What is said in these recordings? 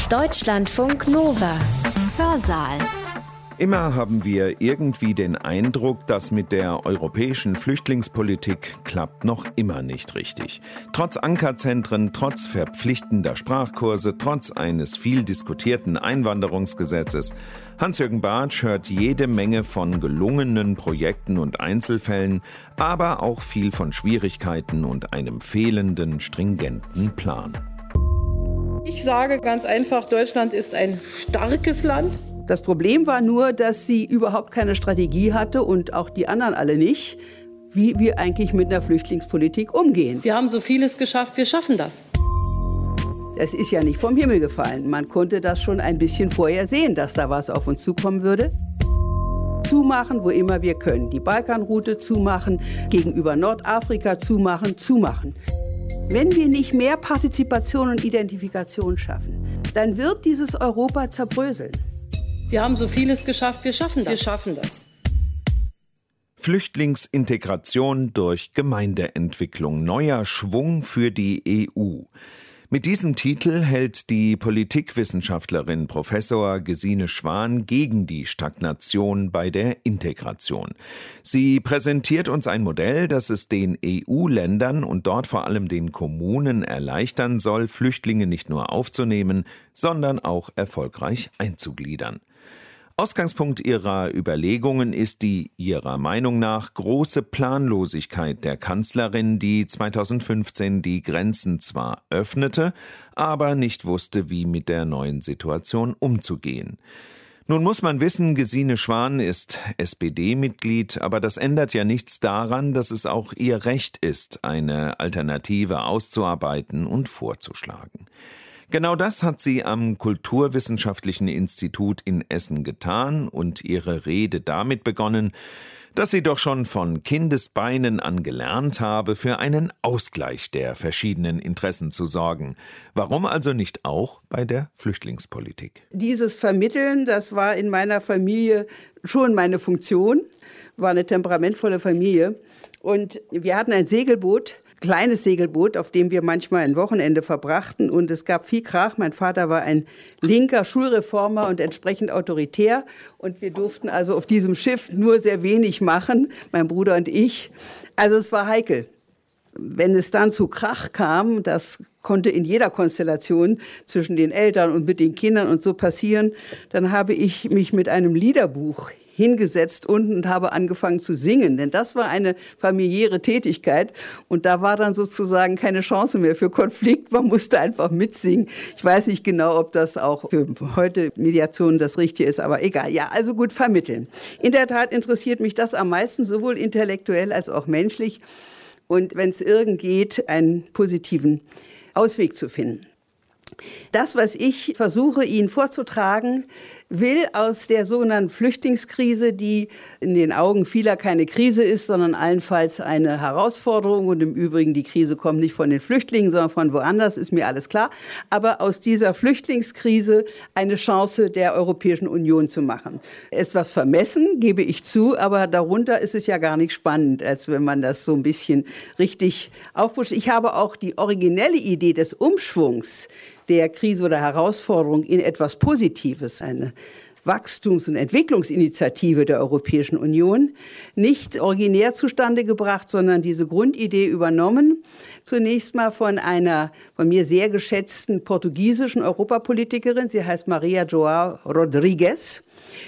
Deutschlandfunk Nova. Hörsaal. Immer haben wir irgendwie den Eindruck, dass mit der europäischen Flüchtlingspolitik klappt noch immer nicht richtig. Trotz Ankerzentren, trotz verpflichtender Sprachkurse, trotz eines viel diskutierten Einwanderungsgesetzes. Hans-Jürgen Bartsch hört jede Menge von gelungenen Projekten und Einzelfällen, aber auch viel von Schwierigkeiten und einem fehlenden, stringenten Plan. Ich sage ganz einfach, Deutschland ist ein starkes Land. Das Problem war nur, dass sie überhaupt keine Strategie hatte und auch die anderen alle nicht, wie wir eigentlich mit einer Flüchtlingspolitik umgehen. Wir haben so vieles geschafft, wir schaffen das. Es ist ja nicht vom Himmel gefallen. Man konnte das schon ein bisschen vorher sehen, dass da was auf uns zukommen würde. Zumachen, wo immer wir können. Die Balkanroute zumachen, gegenüber Nordafrika zumachen. Wenn wir nicht mehr Partizipation und Identifikation schaffen, dann wird dieses Europa zerbröseln. Wir haben so vieles geschafft, wir schaffen das. Wir schaffen das. Flüchtlingsintegration durch Gemeindeentwicklung. Neuer Schwung für die EU. Mit diesem Titel hält die Politikwissenschaftlerin Professor Gesine Schwan gegen die Stagnation bei der Integration. Sie präsentiert uns ein Modell, das es den EU-Ländern und dort vor allem den Kommunen erleichtern soll, Flüchtlinge nicht nur aufzunehmen, sondern auch erfolgreich einzugliedern. Ausgangspunkt ihrer Überlegungen ist die ihrer Meinung nach große Planlosigkeit der Kanzlerin, die 2015 die Grenzen zwar öffnete, aber nicht wusste, wie mit der neuen Situation umzugehen. Nun muss man wissen, Gesine Schwan ist SPD-Mitglied, aber das ändert ja nichts daran, dass es auch ihr Recht ist, eine Alternative auszuarbeiten und vorzuschlagen. Genau das hat sie am Kulturwissenschaftlichen Institut in Essen getan und ihre Rede damit begonnen, dass sie doch schon von Kindesbeinen an gelernt habe, für einen Ausgleich der verschiedenen Interessen zu sorgen. Warum also nicht auch bei der Flüchtlingspolitik? Dieses Vermitteln, das war in meiner Familie schon meine Funktion, war eine temperamentvolle Familie. Und wir hatten ein Segelboot, kleines Segelboot, auf dem wir manchmal ein Wochenende verbrachten. Und es gab viel Krach. Mein Vater war ein linker Schulreformer und entsprechend autoritär. Und wir durften also auf diesem Schiff nur sehr wenig machen, mein Bruder und ich. Also es war heikel. Wenn es dann zu Krach kam, das konnte in jeder Konstellation zwischen den Eltern und mit den Kindern und so passieren, dann habe ich mich mit einem Liederbuch hingesetzt und habe angefangen zu singen, denn das war eine familiäre Tätigkeit und da war dann sozusagen keine Chance mehr für Konflikt, man musste einfach mitsingen. Ich weiß nicht genau, ob das auch für heute Mediation das Richtige ist, aber egal. Ja, also gut, vermitteln. In der Tat interessiert mich das am meisten, sowohl intellektuell als auch menschlich und wenn es irgend geht, einen positiven Ausweg zu finden. Das, was ich versuche, Ihnen vorzutragen, will aus der sogenannten Flüchtlingskrise, die in den Augen vieler keine Krise ist, sondern allenfalls eine Herausforderung. Und im Übrigen, die Krise kommt nicht von den Flüchtlingen, sondern von woanders, ist mir alles klar. Aber aus dieser Flüchtlingskrise eine Chance der Europäischen Union zu machen. Etwas vermessen, gebe ich zu, aber darunter ist es ja gar nicht spannend, als wenn man das so ein bisschen richtig aufpusht. Ich habe auch die originelle Idee des Umschwungs der Krise oder Herausforderung in etwas Positives, eine Wachstums- und Entwicklungsinitiative der Europäischen Union, nicht originär zustande gebracht, sondern diese Grundidee übernommen. Zunächst mal von einer von mir sehr geschätzten portugiesischen Europapolitikerin, sie heißt Maria João Rodrigues,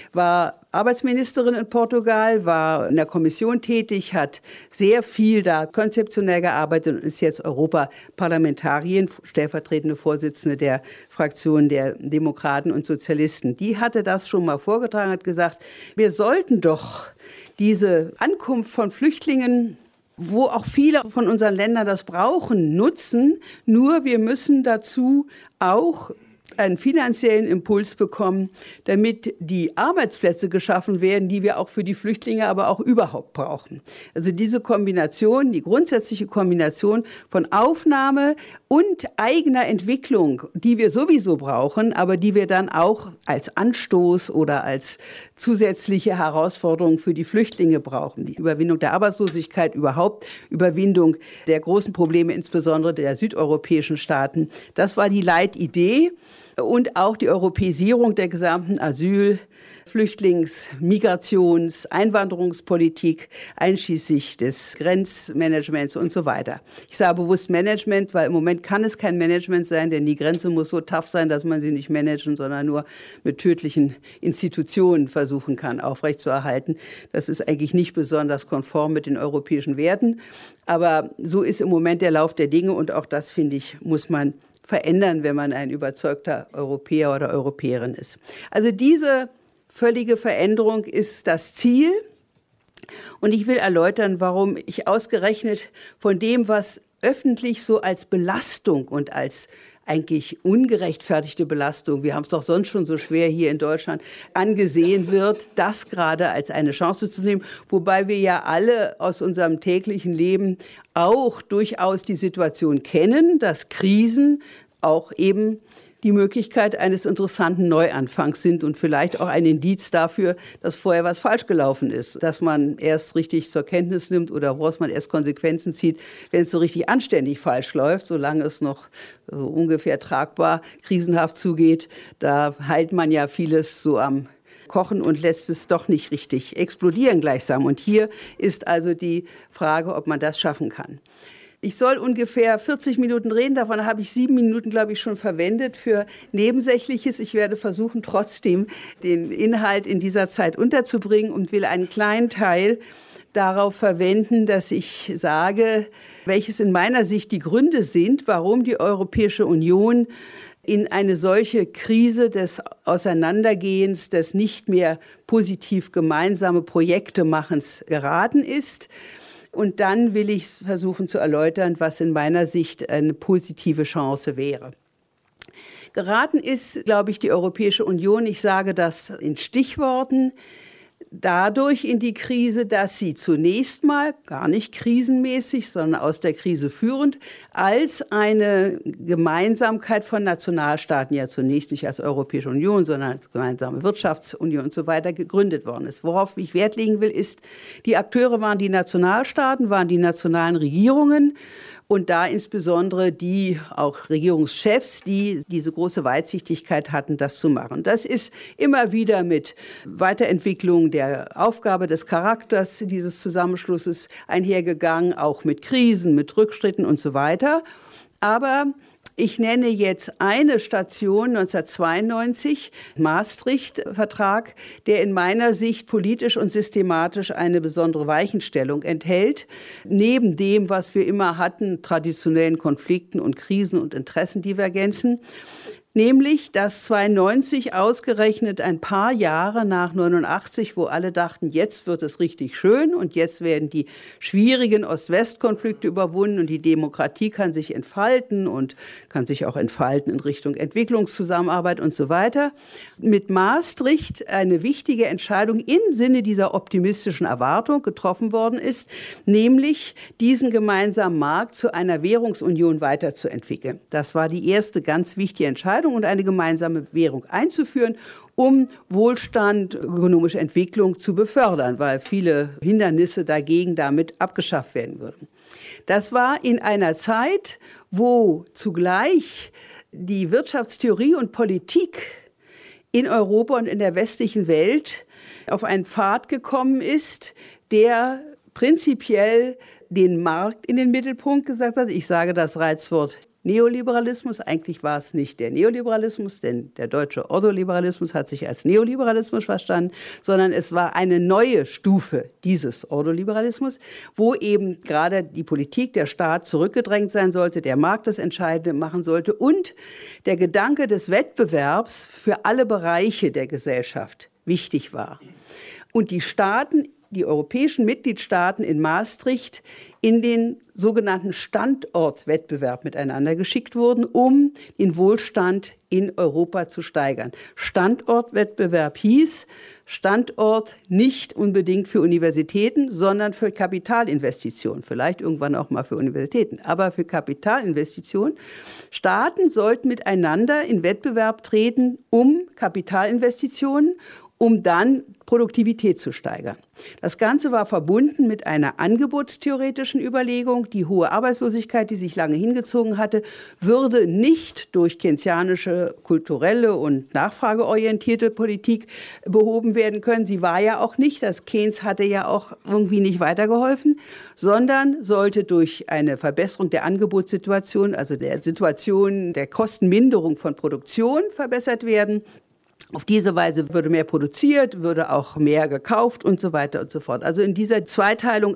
war Arbeitsministerin in Portugal, war in der Kommission tätig, hat sehr viel da konzeptionell gearbeitet und ist jetzt Europaparlamentarierin, stellvertretende Vorsitzende der Fraktion der Demokraten und Sozialisten. Die hatte das schon mal vorgetragen, hat gesagt, wir sollten doch diese Ankunft von Flüchtlingen, wo auch viele von unseren Ländern das brauchen, nutzen. Nur wir müssen dazu auch einen finanziellen Impuls bekommen, damit die Arbeitsplätze geschaffen werden, die wir auch für die Flüchtlinge, aber auch überhaupt brauchen. Also diese Kombination, die grundsätzliche Kombination von Aufnahme und eigener Entwicklung, die wir sowieso brauchen, aber die wir dann auch als Anstoß oder als zusätzliche Herausforderung für die Flüchtlinge brauchen. Die Überwindung der Arbeitslosigkeit überhaupt, Überwindung der großen Probleme, insbesondere der südeuropäischen Staaten. Das war die Leitidee. und auch die Europäisierung der gesamten Asyl-, Flüchtlings-, Migrations-, Einwanderungspolitik, einschließlich des Grenzmanagements und so weiter. Ich sage bewusst Management, weil im Moment kann es kein Management sein, denn die Grenze muss so tough sein, dass man sie nicht managen, sondern nur mit tödlichen Institutionen versuchen kann, aufrechtzuerhalten. Das ist eigentlich nicht besonders konform mit den europäischen Werten. Aber so ist im Moment der Lauf der Dinge und auch das, finde ich, muss man verändern, wenn man ein überzeugter Europäer oder Europäerin ist. Also diese völlige Veränderung ist das Ziel. Und ich will erläutern, warum ich ausgerechnet von dem, was öffentlich so als Belastung und als eigentlich ungerechtfertigte Belastung, wir haben es doch sonst schon so schwer hier in Deutschland, angesehen wird, das gerade als eine Chance zu nehmen. Wobei wir ja alle aus unserem täglichen Leben auch durchaus die Situation kennen, dass Krisen auch eben die Möglichkeit eines interessanten Neuanfangs sind und vielleicht auch ein Indiz dafür, dass vorher was falsch gelaufen ist, dass man erst richtig zur Kenntnis nimmt oder woraus man erst Konsequenzen zieht, wenn es so richtig anständig falsch läuft, solange es noch so ungefähr tragbar krisenhaft zugeht. Da heilt man ja vieles so am Kochen und lässt es doch nicht richtig explodieren gleichsam. Und hier ist also die Frage, ob man das schaffen kann. Ich soll ungefähr 40 Minuten reden, davon habe ich 7 Minuten, glaube ich, schon verwendet für Nebensächliches. Ich werde versuchen, trotzdem den Inhalt in dieser Zeit unterzubringen und will einen kleinen Teil darauf verwenden, dass ich sage, welches in meiner Sicht die Gründe sind, warum die Europäische Union in eine solche Krise des Auseinandergehens, des nicht mehr positiv gemeinsame Projektemachens geraten ist. Und dann will ich versuchen zu erläutern, was in meiner Sicht eine positive Chance wäre. Geraten ist, glaube ich, die Europäische Union, ich sage das in Stichworten, dadurch in die Krise, dass sie zunächst mal, gar nicht krisenmäßig, sondern aus der Krise führend, als eine Gemeinsamkeit von Nationalstaaten, ja zunächst nicht als Europäische Union, sondern als gemeinsame Wirtschaftsunion und so weiter gegründet worden ist. Worauf ich Wert legen will, ist, die Akteure waren die Nationalstaaten, waren die nationalen Regierungen und da insbesondere die auch Regierungschefs, die diese große Weitsichtigkeit hatten, das zu machen. Das ist immer wieder mit Weiterentwicklung der Aufgabe des Charakters dieses Zusammenschlusses einhergegangen, auch mit Krisen, mit Rückschritten und so weiter. Aber ich nenne jetzt eine Station 1992, Maastricht-Vertrag, der in meiner Sicht politisch und systematisch eine besondere Weichenstellung enthält. Neben dem, was wir immer hatten, traditionellen Konflikten und Krisen und Interessendivergenzen. Nämlich, dass 92 ausgerechnet ein paar Jahre nach 89, wo alle dachten, jetzt wird es richtig schön und jetzt werden die schwierigen Ost-West-Konflikte überwunden und die Demokratie kann sich entfalten und kann sich auch entfalten in Richtung Entwicklungszusammenarbeit und so weiter. Mit Maastricht eine wichtige Entscheidung im Sinne dieser optimistischen Erwartung getroffen worden ist, nämlich diesen gemeinsamen Markt zu einer Währungsunion weiterzuentwickeln. Das war die erste ganz wichtige Entscheidung und eine gemeinsame Währung einzuführen, um Wohlstand, ökonomische Entwicklung zu befördern, weil viele Hindernisse dagegen damit abgeschafft werden würden. Das war in einer Zeit, wo zugleich die Wirtschaftstheorie und Politik in Europa und in der westlichen Welt auf einen Pfad gekommen ist, der prinzipiell den Markt in den Mittelpunkt gesetzt hat. Ich sage das Reizwort Neoliberalismus. Eigentlich war es nicht der Neoliberalismus, denn der deutsche Ordoliberalismus hat sich als Neoliberalismus verstanden, sondern es war eine neue Stufe dieses Ordoliberalismus, wo eben gerade die Politik, der Staat zurückgedrängt sein sollte, der Markt das Entscheidende machen sollte und der Gedanke des Wettbewerbs für alle Bereiche der Gesellschaft wichtig war. Und die Staaten, die europäischen Mitgliedstaaten in Maastricht in den sogenannten Standortwettbewerb miteinander geschickt wurden, um den Wohlstand in Europa zu steigern. Standortwettbewerb hieß Standort nicht unbedingt für Universitäten, sondern für Kapitalinvestitionen. Vielleicht irgendwann auch mal für Universitäten, aber für Kapitalinvestitionen. Staaten sollten miteinander in Wettbewerb treten um Kapitalinvestitionen um dann Produktivität zu steigern. Das Ganze war verbunden mit einer angebotstheoretischen Überlegung. Die hohe Arbeitslosigkeit, die sich lange hingezogen hatte, würde nicht durch keynesianische, kulturelle und nachfrageorientierte Politik behoben werden können. Sie war ja auch nicht, das Keynes hatte ja auch irgendwie nicht weitergeholfen, sondern sollte durch eine Verbesserung der Angebotssituation, also der Situation der Kostenminderung von Produktion verbessert werden. Auf diese Weise würde mehr produziert, würde auch mehr gekauft und so weiter und so fort. Also in dieser Zweiteilung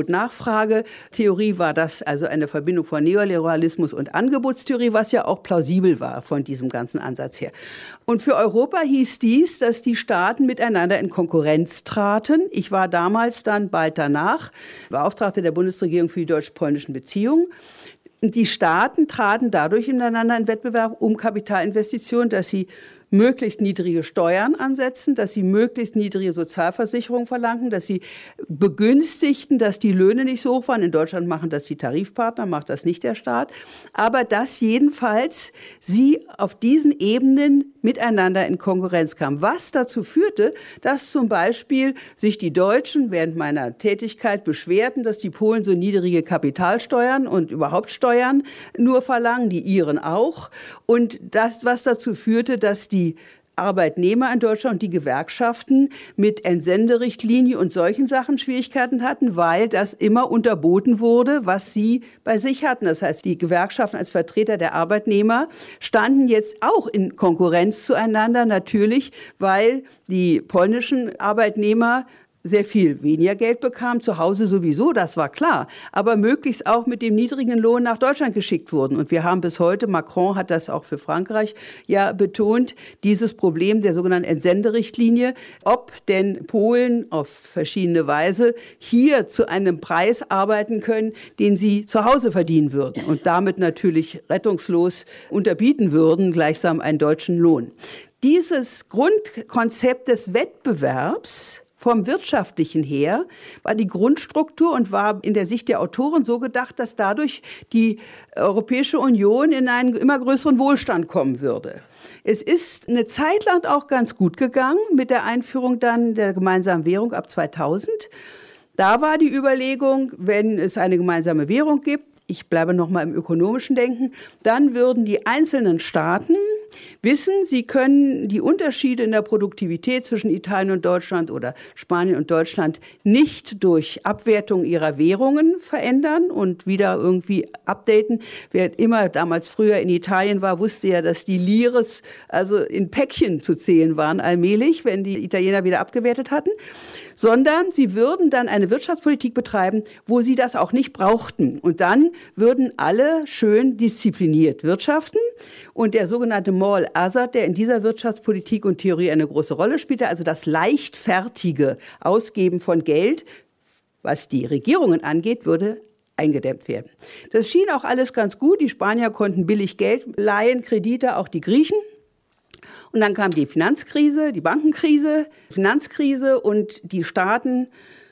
Angebot-Nachfrage-Theorie war das also eine Verbindung von Neoliberalismus und Angebotstheorie, was ja auch plausibel war von diesem ganzen Ansatz her. Und für Europa hieß dies, dass die Staaten miteinander in Konkurrenz traten. Ich war damals dann bald danach Beauftragte der Bundesregierung für die deutsch-polnischen Beziehungen. Die Staaten traten dadurch miteinander in Wettbewerb um Kapitalinvestitionen, dass sie möglichst niedrige Steuern ansetzen, dass sie möglichst niedrige Sozialversicherungen verlangten, dass sie begünstigten, dass die Löhne nicht so hoch waren. In Deutschland machen das die Tarifpartner, macht das nicht der Staat. Aber dass jedenfalls sie auf diesen Ebenen miteinander in Konkurrenz kamen. Was dazu führte, dass zum Beispiel sich die Deutschen während meiner Tätigkeit beschwerten, dass die Polen so niedrige Kapitalsteuern und überhaupt Steuern nur verlangen, die Iren auch. Und das, was dazu führte, dass die Arbeitnehmer in Deutschland und die Gewerkschaften mit Entsenderichtlinie und solchen Sachen Schwierigkeiten hatten, weil das immer unterboten wurde, was sie bei sich hatten. Das heißt, die Gewerkschaften als Vertreter der Arbeitnehmer standen jetzt auch in Konkurrenz zueinander, natürlich, weil die polnischen Arbeitnehmer sehr viel weniger Geld bekam, zu Hause sowieso, das war klar, aber möglichst auch mit dem niedrigen Lohn nach Deutschland geschickt wurden. Und wir haben bis heute, Macron hat das auch für Frankreich ja betont, dieses Problem der sogenannten Entsenderichtlinie, ob denn Polen auf verschiedene Weise hier zu einem Preis arbeiten können, den sie zu Hause verdienen würden und damit natürlich rettungslos unterbieten würden, gleichsam einen deutschen Lohn. Dieses Grundkonzept des Wettbewerbs vom Wirtschaftlichen her war die Grundstruktur und war in der Sicht der Autoren so gedacht, dass dadurch die Europäische Union in einen immer größeren Wohlstand kommen würde. Es ist eine Zeit lang auch ganz gut gegangen mit der Einführung dann der gemeinsamen Währung ab 2000. Da war die Überlegung, wenn es eine gemeinsame Währung gibt, ich bleibe noch mal im ökonomischen Denken, dann würden die einzelnen Staaten wissen, sie können die Unterschiede in der Produktivität zwischen Italien und Deutschland oder Spanien und Deutschland nicht durch Abwertung ihrer Währungen verändern und wieder irgendwie updaten. Wer immer damals früher in Italien war, wusste ja, dass die Lires also in Päckchen zu zählen waren allmählich, wenn die Italiener wieder abgewertet hatten, sondern sie würden dann eine Wirtschaftspolitik betreiben, wo sie das auch nicht brauchten. Und dann würden alle schön diszipliniert wirtschaften und der sogenannte Moral Hazard, der in dieser Wirtschaftspolitik und Theorie eine große Rolle spielte, also das leichtfertige Ausgeben von Geld, was die Regierungen angeht, würde eingedämmt werden. Das schien auch alles ganz gut. Die Spanier konnten billig Geld leihen, Kredite, auch die Griechen. Und dann kam die Finanzkrise, die Bankenkrise, Finanzkrise und die Staaten,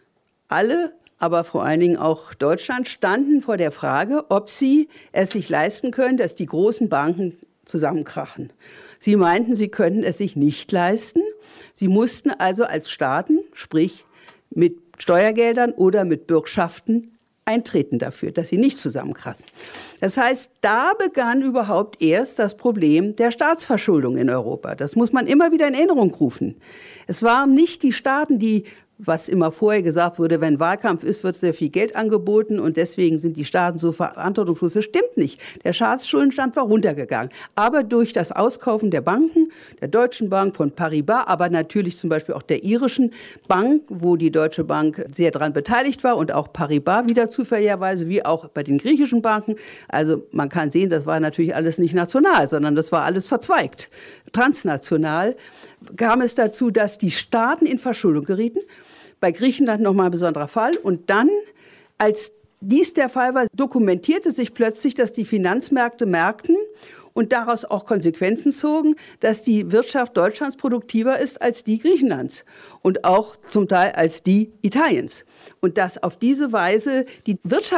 alle, aber vor allen Dingen auch Deutschland, standen vor der Frage, ob sie es sich leisten können, dass die großen Banken zusammenkrachen. Sie meinten, sie könnten es sich nicht leisten. Sie mussten also als Staaten, sprich mit Steuergeldern oder mit Bürgschaften, eintreten dafür, dass sie nicht zusammenkrachen. Das heißt, da begann überhaupt erst das Problem der Staatsverschuldung in Europa. Das muss man immer wieder in Erinnerung rufen. Es waren nicht die Staaten, die, was immer vorher gesagt wurde, wenn Wahlkampf ist, wird sehr viel Geld angeboten und deswegen sind die Staaten so verantwortungslos. Das stimmt nicht. Der Staatsschuldenstand war runtergegangen. Aber durch das Auskaufen der Banken, der Deutschen Bank, von Paribas, aber natürlich zum Beispiel auch der irischen Bank, wo die Deutsche Bank sehr daran beteiligt war und auch Paribas wieder zufälligerweise, wie auch bei den griechischen Banken. Also man kann sehen, das war natürlich alles nicht national, sondern das war alles verzweigt. Transnational kam es dazu, dass die Staaten in Verschuldung gerieten. Bei Griechenland nochmal ein besonderer Fall. Und dann, als dies der Fall war, dokumentierte sich plötzlich, dass die Finanzmärkte merkten und daraus auch Konsequenzen zogen, dass die Wirtschaft Deutschlands produktiver ist als die Griechenlands und auch zum Teil als die Italiens. Und dass auf diese Weise die Wirtschafts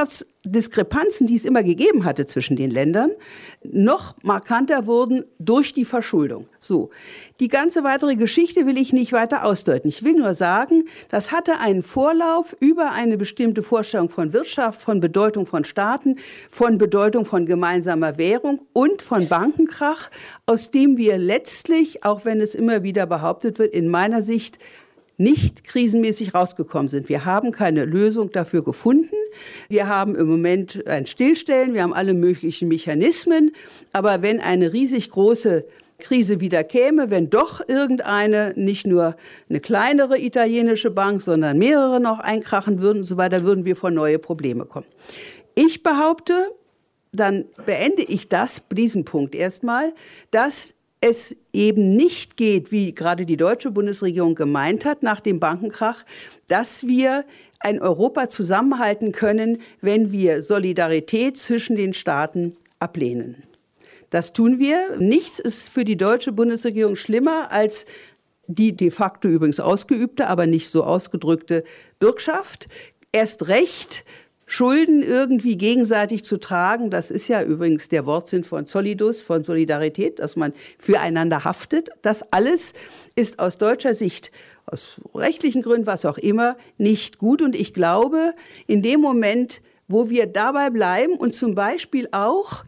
Diskrepanzen, die es immer gegeben hatte zwischen den Ländern, noch markanter wurden durch die Verschuldung. So, die ganze weitere Geschichte will ich nicht weiter ausdeuten. Ich will nur sagen, das hatte einen Vorlauf über eine bestimmte Vorstellung von Wirtschaft, von Bedeutung von Staaten, von Bedeutung von gemeinsamer Währung und von Bankenkrach, aus dem wir letztlich, auch wenn es immer wieder behauptet wird, in meiner Sicht nicht krisenmäßig rausgekommen sind. Wir haben keine Lösung dafür gefunden. Wir haben im Moment ein Stillstellen, wir haben alle möglichen Mechanismen. Aber wenn eine riesig große Krise wieder käme, wenn doch irgendeine, nicht nur eine kleinere italienische Bank, sondern mehrere noch einkrachen würden und so weiter, würden wir vor neue Probleme kommen. Ich behaupte, dann beende ich diesen Punkt erstmal, dass es eben nicht geht, wie gerade die deutsche Bundesregierung gemeint hat, nach dem Bankenkrach, dass wir ein Europa zusammenhalten können, wenn wir Solidarität zwischen den Staaten ablehnen. Das tun wir. Nichts ist für die deutsche Bundesregierung schlimmer als die de facto übrigens ausgeübte, aber nicht so ausgedrückte Bürgschaft. Erst recht Schulden irgendwie gegenseitig zu tragen, das ist ja übrigens der Wortsinn von Solidus, von Solidarität, dass man füreinander haftet. Das alles ist aus deutscher Sicht, aus rechtlichen Gründen, was auch immer, nicht gut. Und ich glaube, in dem Moment, wo wir dabei bleiben und zum Beispiel auch,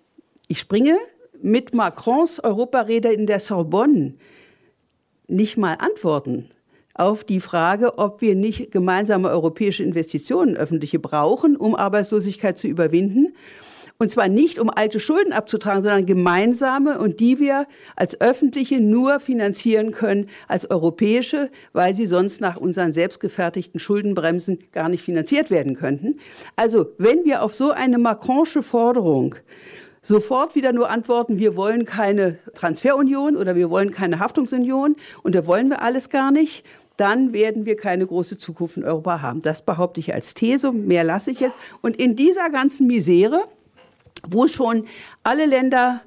ich springe mit Macrons Europarede in der Sorbonne, nicht mal antworten auf die Frage, ob wir nicht gemeinsame europäische Investitionen, öffentliche, brauchen, um Arbeitslosigkeit zu überwinden. Und zwar nicht, um alte Schulden abzutragen, sondern gemeinsame und die wir als öffentliche nur finanzieren können als europäische, weil sie sonst nach unseren selbstgefertigten Schuldenbremsen gar nicht finanziert werden könnten. Also wenn wir auf so eine Macronsche Forderung sofort wieder nur antworten, wir wollen keine Transferunion oder wir wollen keine Haftungsunion und da wollen wir alles gar nicht, dann werden wir keine große Zukunft in Europa haben. Das behaupte ich als These, mehr lasse ich jetzt. Und in dieser ganzen Misere, wo schon alle Länder,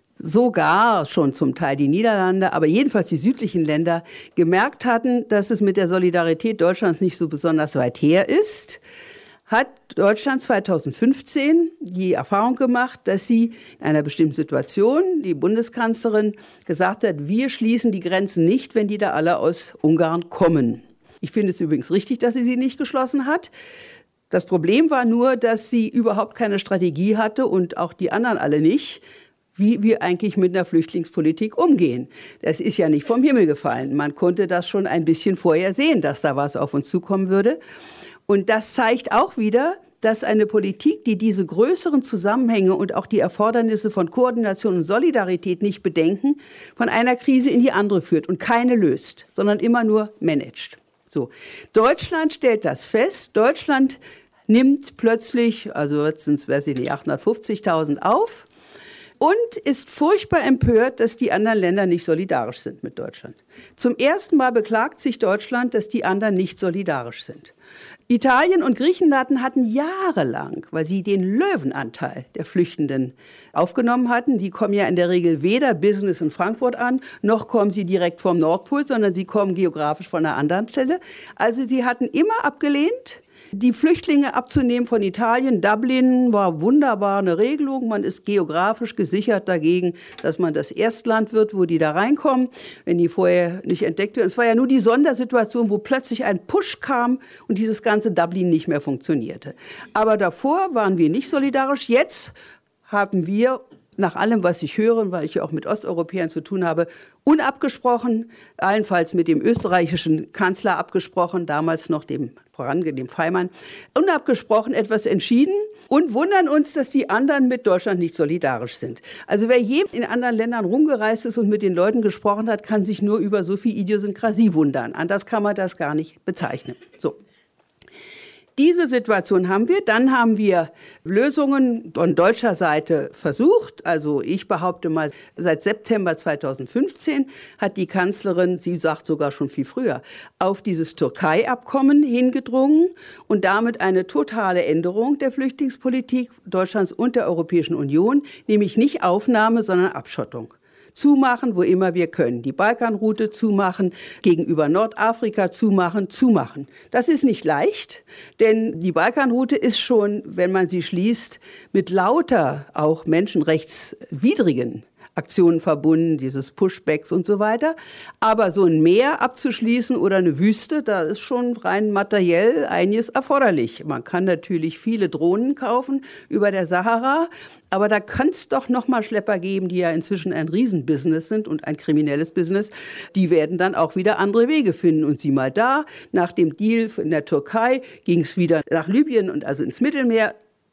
sogar schon zum Teil die Niederlande, aber jedenfalls die südlichen Länder, gemerkt hatten, dass es mit der Solidarität Deutschlands nicht so besonders weit her ist, hat Deutschland 2015 die Erfahrung gemacht, dass sie in einer bestimmten Situation, die Bundeskanzlerin, gesagt hat, wir schließen die Grenzen nicht, wenn die da alle aus Ungarn kommen. Ich finde es übrigens richtig, dass sie nicht geschlossen hat. Das Problem war nur, dass sie überhaupt keine Strategie hatte und auch die anderen alle nicht, wie wir eigentlich mit einer Flüchtlingspolitik umgehen. Das ist ja nicht vom Himmel gefallen. Man konnte das schon ein bisschen vorher sehen, dass da was auf uns zukommen würde. Und das zeigt auch wieder, dass eine Politik, die diese größeren Zusammenhänge und auch die Erfordernisse von Koordination und Solidarität nicht bedenken, von einer Krise in die andere führt und keine löst, sondern immer nur managt. So. Deutschland stellt das fest. Deutschland nimmt plötzlich, also jetzt sind es, weiß ich nicht, 850.000 auf und ist furchtbar empört, dass die anderen Länder nicht solidarisch sind mit Deutschland. Zum ersten Mal beklagt sich Deutschland, dass die anderen nicht solidarisch sind. Italien und Griechenland hatten jahrelang, weil sie den Löwenanteil der Flüchtenden aufgenommen hatten, die kommen ja in der Regel weder Business in Frankfurt an, noch kommen sie direkt vom Nordpol, sondern sie kommen geografisch von einer anderen Stelle. Also sie hatten immer abgelehnt, die Flüchtlinge abzunehmen von Italien. Dublin war wunderbar eine Regelung. Man ist geografisch gesichert dagegen, dass man das Erstland wird, wo die da reinkommen, wenn die vorher nicht entdeckt werden. Es war ja nur die Sondersituation, wo plötzlich ein Push kam und dieses ganze Dublin nicht mehr funktionierte. Aber davor waren wir nicht solidarisch. Jetzt haben wir, nach allem, was ich höre, weil ich ja auch mit Osteuropäern zu tun habe, unabgesprochen, allenfalls mit dem österreichischen Kanzler abgesprochen, damals noch dem Faymann, unabgesprochen etwas entschieden und wundern uns, dass die anderen mit Deutschland nicht solidarisch sind. Also wer je in anderen Ländern rumgereist ist und mit den Leuten gesprochen hat, kann sich nur über so viel Idiosynkrasie wundern. Anders kann man das gar nicht bezeichnen. So. Diese Situation haben wir. Dann haben wir Lösungen von deutscher Seite versucht. Also ich behaupte mal, seit September 2015 hat die Kanzlerin, sie sagt sogar schon viel früher, auf dieses Türkei-Abkommen hingedrungen und damit eine totale Änderung der Flüchtlingspolitik Deutschlands und der Europäischen Union, nämlich nicht Aufnahme, sondern Abschottung. zumachen, wo immer wir können. Die Balkanroute zumachen, gegenüber Nordafrika zumachen. Das ist nicht leicht, denn die Balkanroute ist schon, wenn man sie schließt, mit lauter auch menschenrechtswidrigen Aktionen verbunden, dieses Pushbacks und so weiter. Aber so ein Meer abzuschließen oder eine Wüste, da ist schon rein materiell einiges erforderlich. Man kann natürlich viele Drohnen kaufen über der Sahara, aber da kann es doch noch mal Schlepper geben, die ja inzwischen ein Riesenbusiness sind und ein kriminelles Business. Die werden dann auch wieder andere Wege finden. Und sieh mal da, nach dem Deal in der Türkei ging es wieder nach Libyen und also ins Mittelmeer.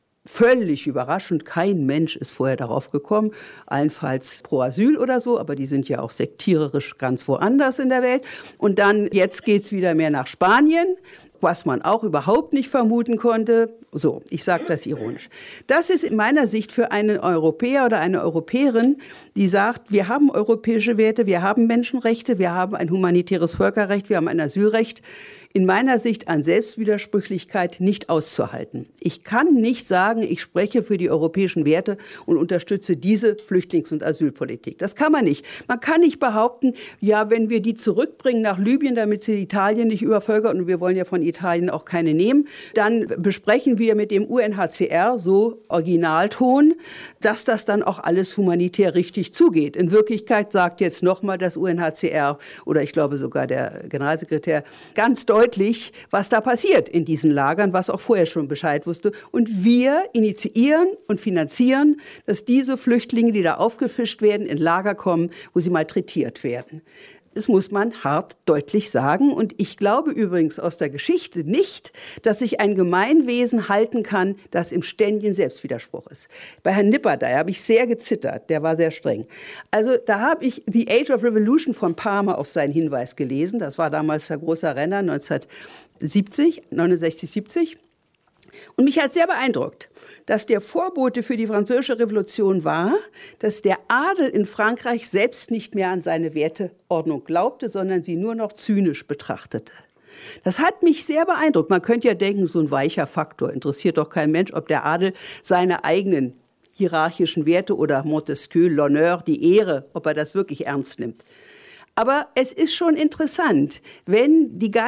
Völlig überraschend, kein Mensch ist vorher darauf gekommen, allenfalls pro Asyl oder so, aber die sind ja auch sektiererisch ganz woanders in der Welt. Und dann, jetzt geht's wieder mehr nach Spanien, was man auch überhaupt nicht vermuten konnte. So, ich sage das ironisch. Das ist in meiner Sicht für einen Europäer oder eine Europäerin, die sagt, wir haben europäische Werte, wir haben Menschenrechte, wir haben ein humanitäres Völkerrecht, wir haben ein Asylrecht, in meiner Sicht an Selbstwidersprüchlichkeit nicht auszuhalten. Ich kann nicht sagen, ich spreche für die europäischen Werte und unterstütze diese Flüchtlings- und Asylpolitik. Das kann man nicht. Man kann nicht behaupten, ja, wenn wir die zurückbringen nach Libyen, damit sie Italien nicht übervölkern, und wir wollen ja von Italien auch keine nehmen, dann besprechen wir mit dem UNHCR, so Originalton, dass das dann auch alles humanitär richtig zugeht. In Wirklichkeit sagt jetzt nochmal das UNHCR oder ich glaube sogar der Generalsekretär ganz deutlich, was da passiert in diesen Lagern, was auch vorher schon Bescheid wusste. Und wir initiieren und finanzieren, dass diese Flüchtlinge, die da aufgefischt werden, in Lager kommen, wo sie malträtiert werden. Das muss man hart deutlich sagen. Und ich glaube übrigens aus der Geschichte nicht, dass sich ein Gemeinwesen halten kann, das im ständigen Selbstwiderspruch ist. Bei Herrn Nipperdey habe ich sehr gezittert, der war sehr streng. Also da habe ich The Age of Revolution von Palmer auf seinen Hinweis gelesen. Das war damals der große Renner 69, 70. Und mich hat sehr beeindruckt, dass der Vorbote für die Französische Revolution war, dass der Adel in Frankreich selbst nicht mehr an seine Werteordnung glaubte, sondern sie nur noch zynisch betrachtete. Das hat mich sehr beeindruckt. Man könnte ja denken, so ein weicher Faktor, interessiert doch kein Mensch, ob der Adel seine eigenen hierarchischen Werte oder Montesquieu, l'honneur, die Ehre, ob er das wirklich ernst nimmt. Aber es ist schon interessant, wenn die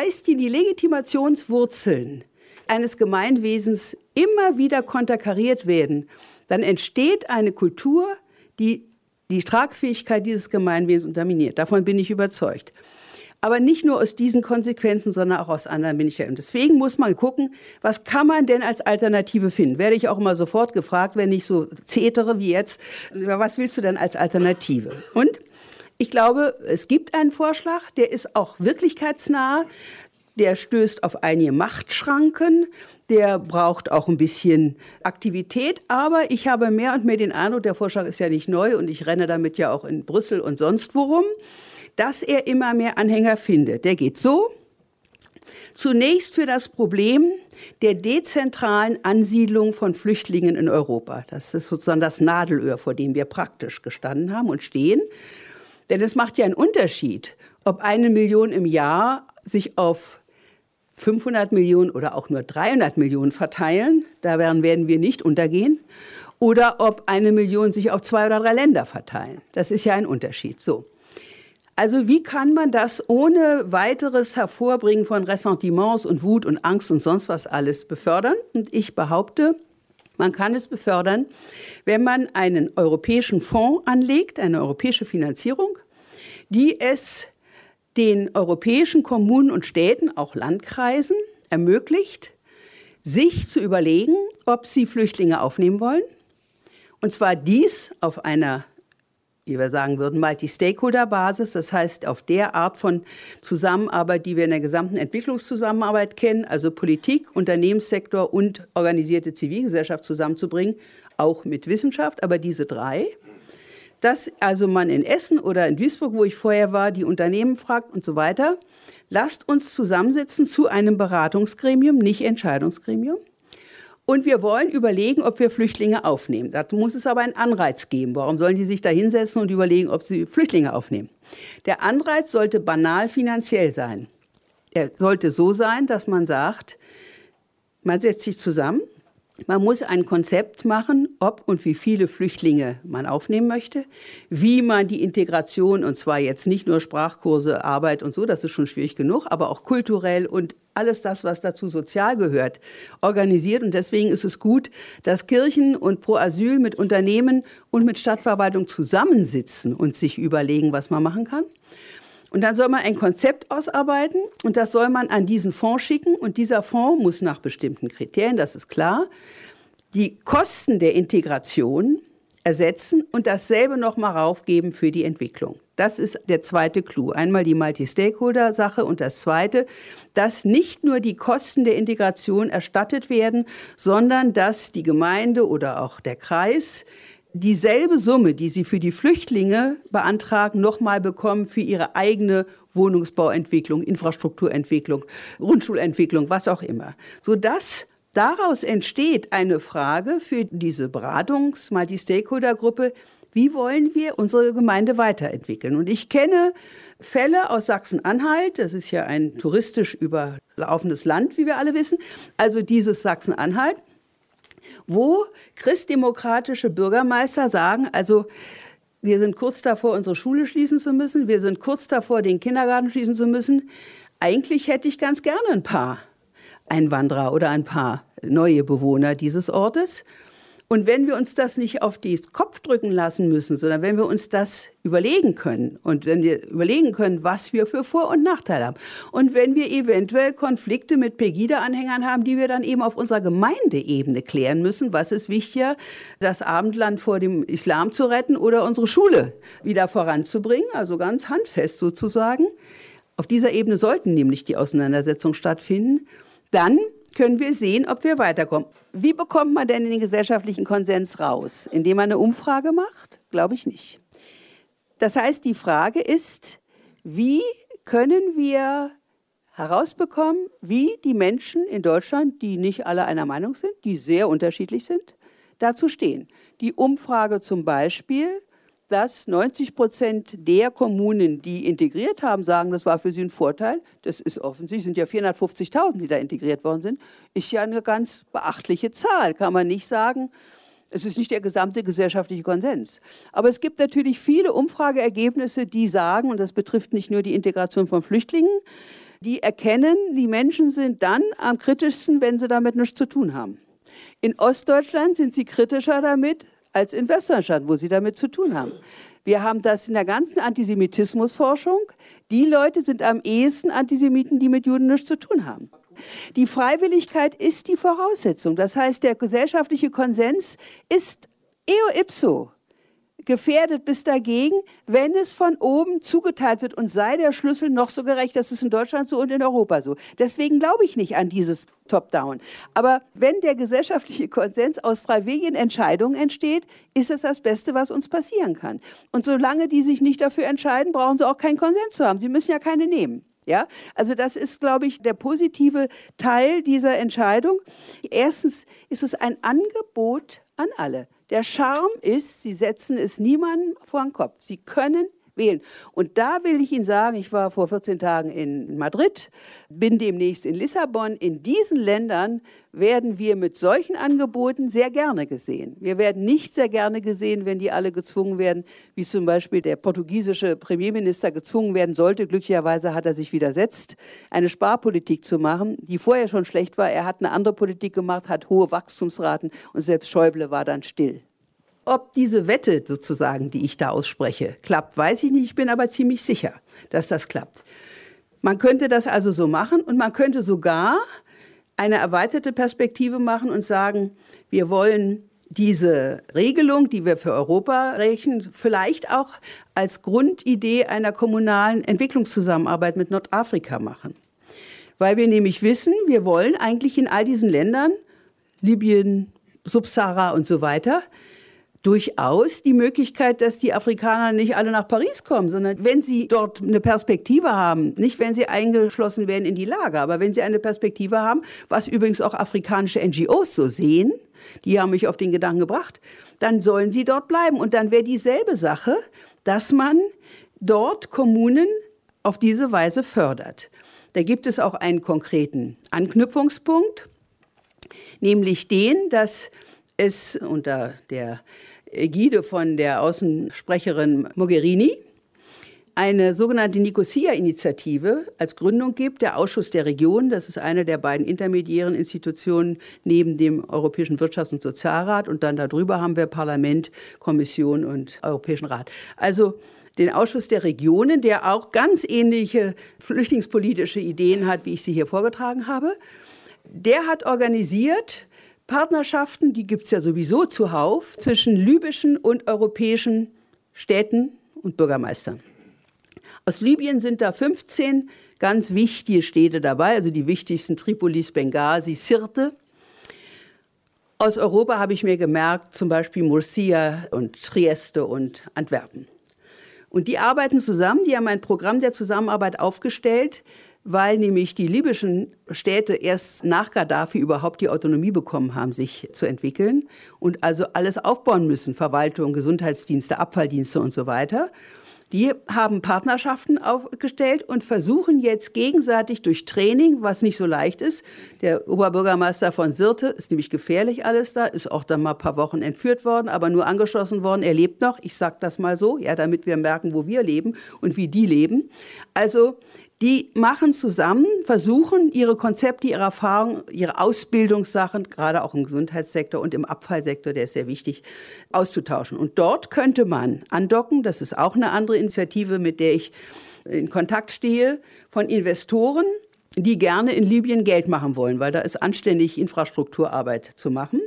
Legitimationswurzeln eines Gemeinwesens immer wieder konterkariert werden, dann entsteht eine Kultur, die die Tragfähigkeit dieses Gemeinwesens unterminiert. Davon bin ich überzeugt. Aber nicht nur aus diesen Konsequenzen, sondern auch aus anderen bin ich ja. Und deswegen muss man gucken, was kann man denn als Alternative finden? Werde ich auch immer sofort gefragt, wenn ich so zetere wie jetzt, was willst du denn als Alternative? Und ich glaube, es gibt einen Vorschlag, der ist auch wirklichkeitsnah. Der stößt auf einige Machtschranken, der braucht auch ein bisschen Aktivität, aber ich habe mehr und mehr den Eindruck, der Vorschlag ist ja nicht neu und ich renne damit ja auch in Brüssel und sonst worum, dass er immer mehr Anhänger findet. Der geht so: Zunächst für das Problem der dezentralen Ansiedlung von Flüchtlingen in Europa. Das ist sozusagen das Nadelöhr, vor dem wir praktisch gestanden haben und stehen. Denn es macht ja einen Unterschied, ob 1 Million im Jahr sich auf 500 Millionen oder auch nur 300 Millionen verteilen, da werden wir nicht untergehen, oder ob 1 Million sich auf 2 oder 3 Länder verteilen. Das ist ja ein Unterschied. So. Also wie kann man das ohne weiteres Hervorbringen von Ressentiments und Wut und Angst und sonst was alles befördern? Und ich behaupte, man kann es befördern, wenn man einen europäischen Fonds anlegt, eine europäische Finanzierung, die es den europäischen Kommunen und Städten, auch Landkreisen, ermöglicht, sich zu überlegen, ob sie Flüchtlinge aufnehmen wollen. Und zwar dies auf einer, wie wir sagen würden, Multi-Stakeholder-Basis, das heißt auf der Art von Zusammenarbeit, die wir in der gesamten Entwicklungszusammenarbeit kennen, also Politik, Unternehmenssektor und organisierte Zivilgesellschaft zusammenzubringen, auch mit Wissenschaft, aber diese 3. Dass also man in Essen oder in Duisburg, wo ich vorher war, die Unternehmen fragt und so weiter, lasst uns zusammensetzen zu einem Beratungsgremium, nicht Entscheidungsgremium. Und wir wollen überlegen, ob wir Flüchtlinge aufnehmen. Dazu muss es aber einen Anreiz geben. Warum sollen die sich da hinsetzen und überlegen, ob sie Flüchtlinge aufnehmen? Der Anreiz sollte banal finanziell sein. Er sollte so sein, dass man sagt, man setzt sich zusammen, Man muss ein Konzept machen, ob und wie viele Flüchtlinge man aufnehmen möchte, wie man die Integration, und zwar jetzt nicht nur Sprachkurse, Arbeit und so, das ist schon schwierig genug, aber auch kulturell und alles das, was dazu sozial gehört, organisiert. Und deswegen ist es gut, dass Kirchen und Pro Asyl mit Unternehmen und mit Stadtverwaltung zusammensitzen und sich überlegen, was man machen kann. Und dann soll man ein Konzept ausarbeiten und das soll man an diesen Fonds schicken. Und dieser Fonds muss nach bestimmten Kriterien, das ist klar, die Kosten der Integration ersetzen und dasselbe noch mal raufgeben für die Entwicklung. Das ist der zweite Clou. Einmal die Multi-Stakeholder-Sache und das zweite, dass nicht nur die Kosten der Integration erstattet werden, sondern dass die Gemeinde oder auch der Kreis dieselbe Summe, die sie für die Flüchtlinge beantragen, nochmal bekommen für ihre eigene Wohnungsbauentwicklung, Infrastrukturentwicklung, Grundschulentwicklung, was auch immer. Sodass daraus entsteht eine Frage für diese Beratungs-Multi-Stakeholder-Gruppe, wie wollen wir unsere Gemeinde weiterentwickeln? Und ich kenne Fälle aus Sachsen-Anhalt, das ist ja ein touristisch überlaufendes Land, wie wir alle wissen, also dieses Sachsen-Anhalt, wo christdemokratische Bürgermeister sagen, also wir sind kurz davor, unsere Schule schließen zu müssen, wir sind kurz davor, den Kindergarten schließen zu müssen. Eigentlich hätte ich ganz gerne ein paar Einwanderer oder ein paar neue Bewohner dieses Ortes. Und wenn wir uns das nicht auf den Kopf drücken lassen müssen, sondern wenn wir uns das überlegen können und wenn wir überlegen können, was wir für Vor- und Nachteile haben und wenn wir eventuell Konflikte mit Pegida-Anhängern haben, die wir dann eben auf unserer Gemeindeebene klären müssen, was ist wichtiger, das Abendland vor dem Islam zu retten oder unsere Schule wieder voranzubringen, also ganz handfest sozusagen. Auf dieser Ebene sollten nämlich die Auseinandersetzungen stattfinden. Dann können wir sehen, ob wir weiterkommen. Wie bekommt man denn den gesellschaftlichen Konsens raus? Indem man eine Umfrage macht? Glaube ich nicht. Das heißt, die Frage ist, wie können wir herausbekommen, wie die Menschen in Deutschland, die nicht alle einer Meinung sind, die sehr unterschiedlich sind, dazu stehen. Die Umfrage zum Beispiel, dass 90% der Kommunen, die integriert haben, sagen, das war für sie ein Vorteil. Das ist offensichtlich, sind ja 450.000, die da integriert worden sind. Ist ja eine ganz beachtliche Zahl, kann man nicht sagen. Es ist nicht der gesamte gesellschaftliche Konsens. Aber es gibt natürlich viele Umfrageergebnisse, die sagen, und das betrifft nicht nur die Integration von Flüchtlingen, die erkennen, die Menschen sind dann am kritischsten, wenn sie damit nichts zu tun haben. In Ostdeutschland sind sie kritischer damit, als in Westdeutschland, wo sie damit zu tun haben. Wir haben das in der ganzen Antisemitismusforschung. Die Leute sind am ehesten Antisemiten, die mit Juden nichts zu tun haben. Die Freiwilligkeit ist die Voraussetzung. Das heißt, der gesellschaftliche Konsens ist eo ipso gefährdet bis dagegen, wenn es von oben zugeteilt wird und sei der Schlüssel noch so gerecht, das ist in Deutschland so und in Europa so. Deswegen glaube ich nicht an dieses Top-Down. Aber wenn der gesellschaftliche Konsens aus freiwilligen Entscheidungen entsteht, ist es das Beste, was uns passieren kann. Und solange die sich nicht dafür entscheiden, brauchen sie auch keinen Konsens zu haben. Sie müssen ja keine nehmen. Ja, also das ist, glaube ich, der positive Teil dieser Entscheidung. Erstens ist es ein Angebot an alle. Der Charme ist, sie setzen es niemandem vor den Kopf. Sie können wählen. Und da will ich Ihnen sagen, ich war vor 14 Tagen in Madrid, bin demnächst in Lissabon. In diesen Ländern werden wir mit solchen Angeboten sehr gerne gesehen. Wir werden nicht sehr gerne gesehen, wenn die alle gezwungen werden, wie zum Beispiel der portugiesische Premierminister gezwungen werden sollte. Glücklicherweise hat er sich widersetzt, eine Sparpolitik zu machen, die vorher schon schlecht war. Er hat eine andere Politik gemacht, hat hohe Wachstumsraten und selbst Schäuble war dann still. Ob diese Wette sozusagen, die ich da ausspreche, klappt, weiß ich nicht. Ich bin aber ziemlich sicher, dass das klappt. Man könnte das also so machen und man könnte sogar eine erweiterte Perspektive machen und sagen, wir wollen diese Regelung, die wir für Europa rechnen, vielleicht auch als Grundidee einer kommunalen Entwicklungszusammenarbeit mit Nordafrika machen. Weil wir nämlich wissen, wir wollen eigentlich in all diesen Ländern, Libyen, Subsahara und so weiter, durchaus die Möglichkeit, dass die Afrikaner nicht alle nach Paris kommen, sondern wenn sie dort eine Perspektive haben, nicht wenn sie eingeschlossen werden in die Lager, aber wenn sie eine Perspektive haben, was übrigens auch afrikanische NGOs so sehen, die haben mich auf den Gedanken gebracht, dann sollen sie dort bleiben. Und dann wäre dieselbe Sache, dass man dort Kommunen auf diese Weise fördert. Da gibt es auch einen konkreten Anknüpfungspunkt. nämlich den, dass es unter der Ägide von der Außensprecherin Mogherini eine sogenannte Nicosia-Initiative als Gründung gibt, der Ausschuss der Regionen. Das ist eine der beiden intermediären Institutionen neben dem Europäischen Wirtschafts- und Sozialrat. Und dann darüber haben wir Parlament, Kommission und Europäischen Rat. Also den Ausschuss der Regionen, der auch ganz ähnliche flüchtlingspolitische Ideen hat, wie ich sie hier vorgetragen habe. Der hat organisiert Partnerschaften, die gibt es ja sowieso zuhauf, zwischen libyschen und europäischen Städten und Bürgermeistern. Aus Libyen sind da 15 ganz wichtige Städte dabei, also die wichtigsten Tripolis, Benghazi, Sirte. Aus Europa habe ich mir gemerkt, zum Beispiel Murcia und Trieste und Antwerpen. Und die arbeiten zusammen, die haben ein Programm der Zusammenarbeit aufgestellt, weil nämlich die libyschen Städte erst nach Gaddafi überhaupt die Autonomie bekommen haben, sich zu entwickeln und also alles aufbauen müssen, Verwaltung, Gesundheitsdienste, Abfalldienste und so weiter. Die haben Partnerschaften aufgestellt und versuchen jetzt gegenseitig durch Training, was nicht so leicht ist. Der Oberbürgermeister von Sirte ist nämlich gefährlich alles da, ist auch dann mal ein paar Wochen entführt worden, aber nur angeschossen worden. Er lebt noch, ich sage das mal so, ja, damit wir merken, wo wir leben und wie die leben. Also die machen zusammen, versuchen ihre Konzepte, ihre Erfahrungen, ihre Ausbildungssachen, gerade auch im Gesundheitssektor und im Abfallsektor, der ist sehr wichtig, auszutauschen. Und dort könnte man andocken, das ist auch eine andere Initiative, mit der ich in Kontakt stehe, von Investoren, die gerne in Libyen Geld machen wollen, weil da ist anständig Infrastrukturarbeit zu machen.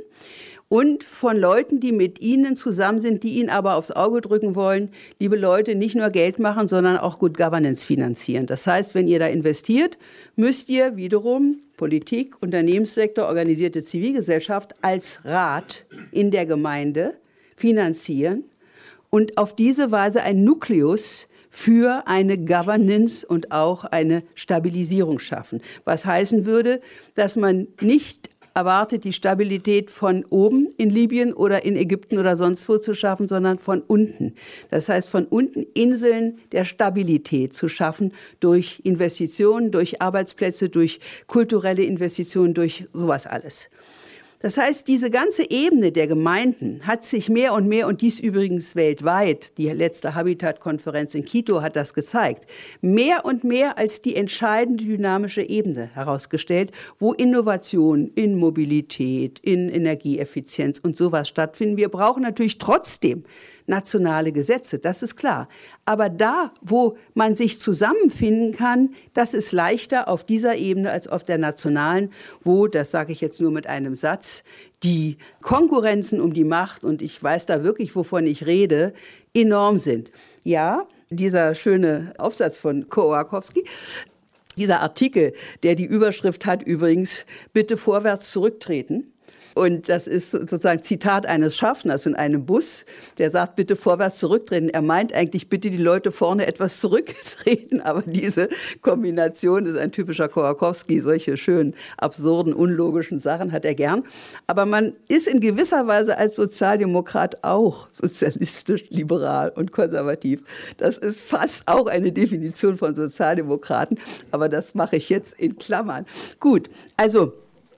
Und von Leuten, die mit Ihnen zusammen sind, die Ihnen aber aufs Auge drücken wollen, liebe Leute, nicht nur Geld machen, sondern auch Good Governance finanzieren. Das heißt, wenn ihr da investiert, müsst ihr wiederum Politik, Unternehmenssektor, organisierte Zivilgesellschaft als Rat in der Gemeinde finanzieren und auf diese Weise ein Nukleus für eine Governance und auch eine Stabilisierung schaffen. Was heißen würde, dass man nicht erwartet, die Stabilität von oben in Libyen oder in Ägypten oder sonst wo zu schaffen, sondern von unten. Das heißt, von unten Inseln der Stabilität zu schaffen durch Investitionen, durch Arbeitsplätze, durch kulturelle Investitionen, durch sowas alles. Das heißt, diese ganze Ebene der Gemeinden hat sich mehr und mehr, und dies übrigens weltweit, die letzte Habitat-Konferenz in Quito hat das gezeigt, mehr und mehr als die entscheidende dynamische Ebene herausgestellt, wo Innovation in Mobilität, in Energieeffizienz und sowas stattfinden. Wir brauchen natürlich trotzdem nationale Gesetze, das ist klar. Aber da, wo man sich zusammenfinden kann, das ist leichter auf dieser Ebene als auf der nationalen, wo, das sage ich jetzt nur mit einem Satz, die Konkurrenzen um die Macht, und ich weiß da wirklich, wovon ich rede, enorm sind. Ja, dieser schöne Aufsatz von Kołakowski, dieser Artikel, der die Überschrift hat übrigens, bitte vorwärts zurücktreten. Und das ist sozusagen Zitat eines Schaffners in einem Bus, der sagt, bitte vorwärts zurücktreten. Er meint eigentlich, bitte die Leute vorne etwas zurücktreten. Aber diese Kombination ist ein typischer Kołakowski. Solche schönen, absurden, unlogischen Sachen hat er gern. Aber man ist in gewisser Weise als Sozialdemokrat auch sozialistisch, liberal und konservativ. Das ist fast auch eine Definition von Sozialdemokraten. Aber das mache ich jetzt in Klammern. Gut, also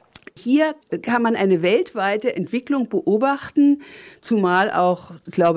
hier kann man eine weltweite Entwicklung beobachten, zumal auch, ich glaube,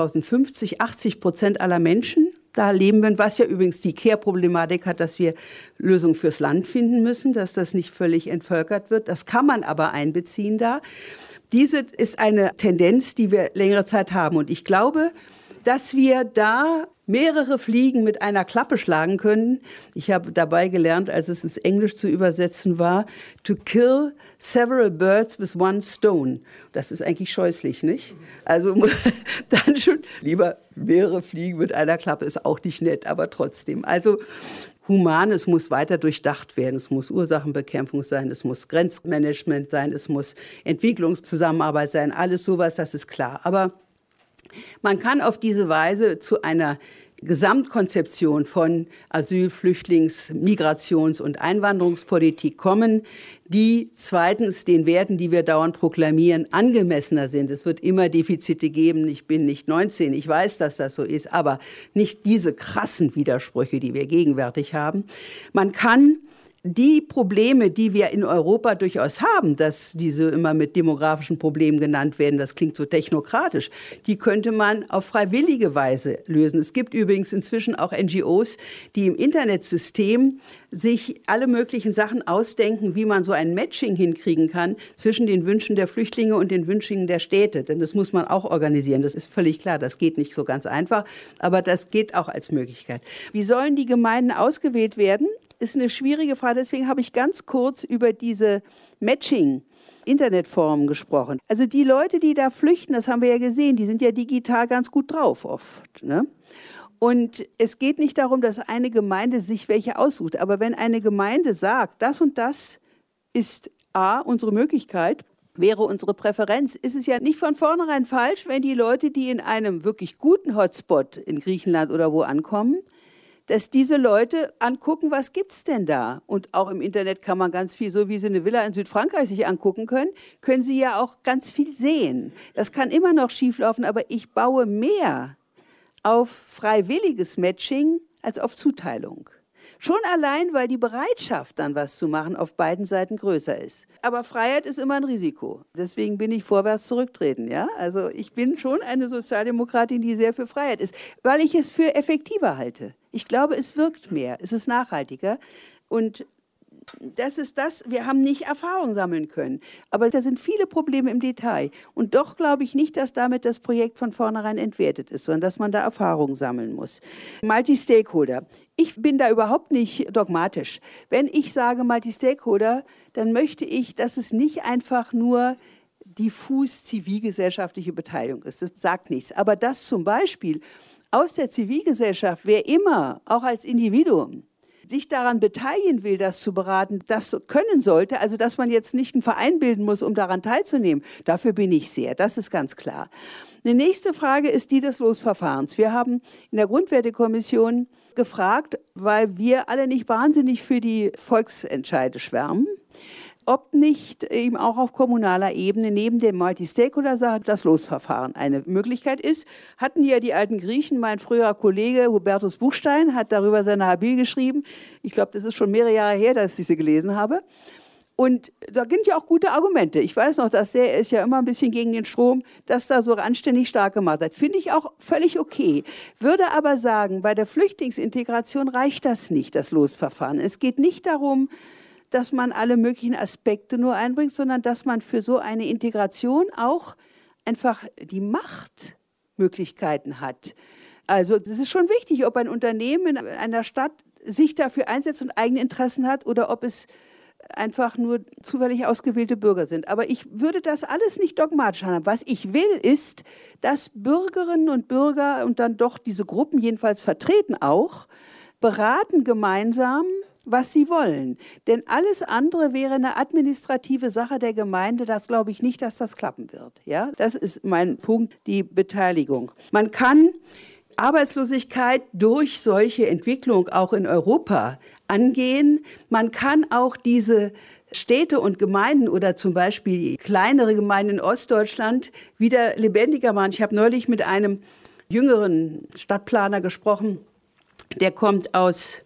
2050 80% aller Menschen da leben werden, was ja übrigens die Care-Problematik hat, dass wir Lösungen fürs Land finden müssen, dass das nicht völlig entvölkert wird. Das kann man aber einbeziehen da. Diese ist eine Tendenz, die wir längere Zeit haben. Und ich glaube, dass wir da mehrere Fliegen mit einer Klappe schlagen können. Ich habe dabei gelernt, als es ins Englisch zu übersetzen war, to kill several birds with one stone. Das ist eigentlich scheußlich, nicht? Also dann schon lieber mehrere Fliegen mit einer Klappe, ist auch nicht nett, aber trotzdem. Also Humanes muss weiter durchdacht werden. Es muss Ursachenbekämpfung sein, es muss Grenzmanagement sein, es muss Entwicklungszusammenarbeit sein, alles sowas, das ist klar. Aber man kann auf diese Weise zu einer Gesamtkonzeption von Asyl-, Flüchtlings-, Migrations- und Einwanderungspolitik kommen, die zweitens den Werten, die wir dauernd proklamieren, angemessener sind. Es wird immer Defizite geben. Ich bin nicht 19, ich weiß, dass das so ist, aber nicht diese krassen Widersprüche, die wir gegenwärtig haben. Man kann die Probleme, die wir in Europa durchaus haben, dass diese immer mit demografischen Problemen genannt werden, das klingt so technokratisch, die könnte man auf freiwillige Weise lösen. Es gibt übrigens inzwischen auch NGOs, die im Internetsystem sich alle möglichen Sachen ausdenken, wie man so ein Matching hinkriegen kann zwischen den Wünschen der Flüchtlinge und den Wünschen der Städte. Denn das muss man auch organisieren. Das ist völlig klar. Das geht nicht so ganz einfach. Aber das geht auch als Möglichkeit. Wie sollen die Gemeinden ausgewählt werden? Ist eine schwierige Frage. Deswegen habe ich ganz kurz über diese Matching-Internetformen gesprochen. Also die Leute, die da flüchten, das haben wir ja gesehen, die sind ja digital ganz gut drauf oft, ne? Und es geht nicht darum, dass eine Gemeinde sich welche aussucht. Aber wenn eine Gemeinde sagt, das und das ist A, unsere Möglichkeit, wäre unsere Präferenz, ist es ja nicht von vornherein falsch, wenn die Leute, die in einem wirklich guten Hotspot in Griechenland oder wo ankommen, dass diese Leute angucken, was gibt's denn da? Und auch im Internet kann man ganz viel, so wie sie eine Villa in Südfrankreich sich angucken können sie ja auch ganz viel sehen. Das kann immer noch schieflaufen, aber ich baue mehr auf freiwilliges Matching als auf Zuteilung. Schon allein, weil die Bereitschaft, dann was zu machen, auf beiden Seiten größer ist. Aber Freiheit ist immer ein Risiko. Deswegen bin ich vorwärts zurücktreten. Ja? Also ich bin schon eine Sozialdemokratin, die sehr für Freiheit ist, weil ich es für effektiver halte. Ich glaube, es wirkt mehr, es ist nachhaltiger. Und das ist das, wir haben nicht Erfahrung sammeln können. Aber da sind viele Probleme im Detail. Und doch glaube ich nicht, dass damit das Projekt von vornherein entwertet ist, sondern dass man da Erfahrung sammeln muss. Multi-Stakeholder. Ich bin da überhaupt nicht dogmatisch. Wenn ich sage Multi-Stakeholder, dann möchte ich, dass es nicht einfach nur diffus zivilgesellschaftliche Beteiligung ist. Das sagt nichts. Aber dass zum Beispiel aus der Zivilgesellschaft, wer immer, auch als Individuum, sich daran beteiligen will, das zu beraten, das können sollte, also dass man jetzt nicht einen Verein bilden muss, um daran teilzunehmen, dafür bin ich sehr, das ist ganz klar. Die nächste Frage ist die des Losverfahrens. Wir haben in der Grundwertekommission gefragt, weil wir alle nicht wahnsinnig für die Volksentscheide schwärmen, ob nicht eben auch auf kommunaler Ebene neben dem Multi-Stakeholder-Sache das Losverfahren eine Möglichkeit ist. Hatten ja die alten Griechen, mein früherer Kollege Hubertus Buchstein hat darüber seine Habil geschrieben. Ich glaube, das ist schon mehrere Jahre her, dass ich sie gelesen habe. Und da sind ja auch gute Argumente. Ich weiß noch, dass er ist ja immer ein bisschen gegen den Strom, das da so anständig stark gemacht hat. Finde ich auch völlig okay. Würde aber sagen, bei der Flüchtlingsintegration reicht das nicht, das Losverfahren. Es geht nicht darum, dass man alle möglichen Aspekte nur einbringt, sondern dass man für so eine Integration auch einfach die Machtmöglichkeiten hat. Also das ist schon wichtig, ob ein Unternehmen in einer Stadt sich dafür einsetzt und eigene Interessen hat oder ob es einfach nur zufällig ausgewählte Bürger sind. Aber ich würde das alles nicht dogmatisch haben. Was ich will, ist, dass Bürgerinnen und Bürger und dann doch diese Gruppen jedenfalls vertreten auch, beraten gemeinsam, was sie wollen. Denn alles andere wäre eine administrative Sache der Gemeinde. Das glaube ich nicht, dass das klappen wird. Ja? Das ist mein Punkt, die Beteiligung. Man kann Arbeitslosigkeit durch solche Entwicklung auch in Europa angehen. Man kann auch diese Städte und Gemeinden oder zum Beispiel kleinere Gemeinden in Ostdeutschland wieder lebendiger machen. Ich habe neulich mit einem jüngeren Stadtplaner gesprochen, der kommt aus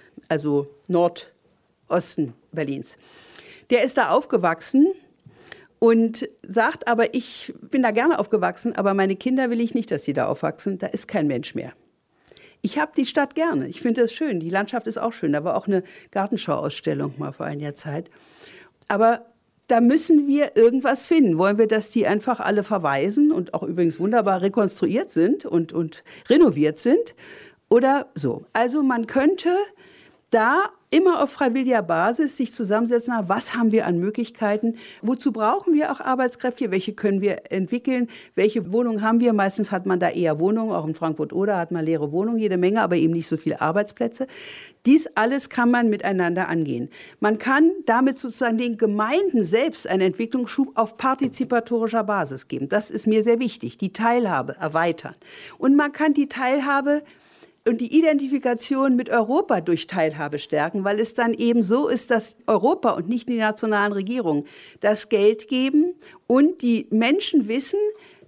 Nordosten Berlins. Der ist da aufgewachsen und sagt, aber ich bin da gerne aufgewachsen, aber meine Kinder will ich nicht, dass sie da aufwachsen. Da ist kein Mensch mehr. Ich habe die Stadt gerne. Ich finde das schön. Die Landschaft ist auch schön. Da war auch eine Gartenschauausstellung mal vor einiger Zeit. Aber da müssen wir irgendwas finden. Wollen wir, dass die einfach alle verwaisen und auch übrigens wunderbar rekonstruiert sind und renoviert sind? Oder so. Also man könnte da immer auf freiwilliger Basis sich zusammensetzen, was haben wir an Möglichkeiten, wozu brauchen wir auch Arbeitskräfte, welche können wir entwickeln, welche Wohnungen haben wir, meistens hat man da eher Wohnungen, auch in Frankfurt-Oder hat man leere Wohnungen, jede Menge, aber eben nicht so viele Arbeitsplätze. Dies alles kann man miteinander angehen. Man kann damit sozusagen den Gemeinden selbst einen Entwicklungsschub auf partizipatorischer Basis geben. Das ist mir sehr wichtig, die Teilhabe erweitern. Und man kann die Teilhabe und die Identifikation mit Europa durch Teilhabe stärken, weil es dann eben so ist, dass Europa und nicht die nationalen Regierungen das Geld geben und die Menschen wissen,